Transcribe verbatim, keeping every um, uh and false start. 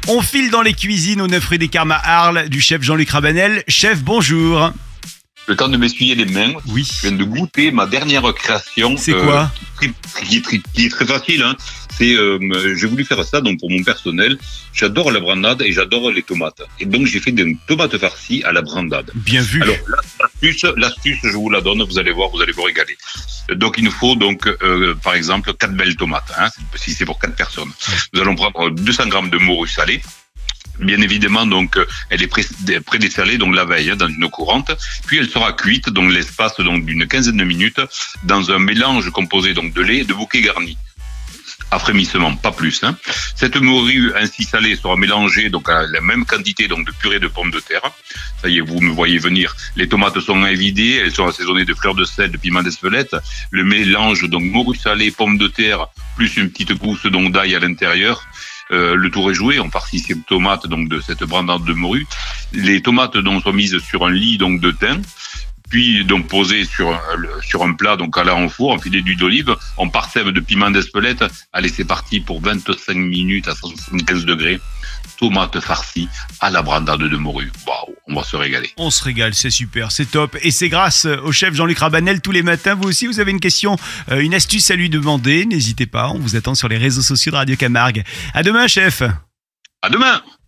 On file dans les cuisines au neuf rue des Carmes à Arles du chef Jean-Luc Rabanel. Chef, bonjour. Le temps de m'essuyer les mains. Oui. Je viens de goûter ma dernière création. C'est quoi qui, qui, qui, qui est très facile. Hein. C'est, euh, j'ai voulu faire ça donc pour mon personnel. J'adore la brandade et j'adore les tomates. Et donc j'ai fait des tomates farcies à la brandade. Bien vu. Alors l'astuce, l'astuce, je vous la donne. Vous allez voir, vous allez vous régaler. Donc il nous faut donc euh, par exemple quatre belles tomates. Hein, si c'est pour quatre personnes. Nous allons prendre deux cents grammes de morue salée. Bien évidemment, donc, elle est pré- prédessalée, donc la veille, hein, dans une eau courante. Puis elle sera cuite, donc l'espace donc d'une quinzaine de minutes, dans un mélange composé donc de lait et de bouquet garni. À frémissement, pas plus. Hein. Cette morue ainsi salée sera mélangée donc à la même quantité donc de purée de pommes de terre. Ça y est, vous me voyez venir. Les tomates sont évidées, elles sont assaisonnées de fleurs de sel, de piment d'Espelette. Le mélange donc morue salée, pommes de terre, plus une petite gousse donc d'ail à l'intérieur. Euh, le tour est joué, on farcit ces tomates donc de cette brandade de morue. Les tomates donc sont mises sur un lit donc de thym, puis donc posées sur un, sur un plat donc à la en four, un filet d'huile d'olive, on parsème de piment d'Espelette. Allez, c'est parti pour vingt-cinq minutes à cent soixante-quinze degrés. Tomates farcies à la brandade de morue. Waouh, on va se régaler. On se régale, c'est super, c'est top. Et c'est grâce au chef Jean-Luc Rabanel tous les matins. Vous aussi, vous avez une question, euh, une astuce à lui demander. N'hésitez pas, on vous attend sur les réseaux sociaux de Radio Camargue. À demain, chef. À demain.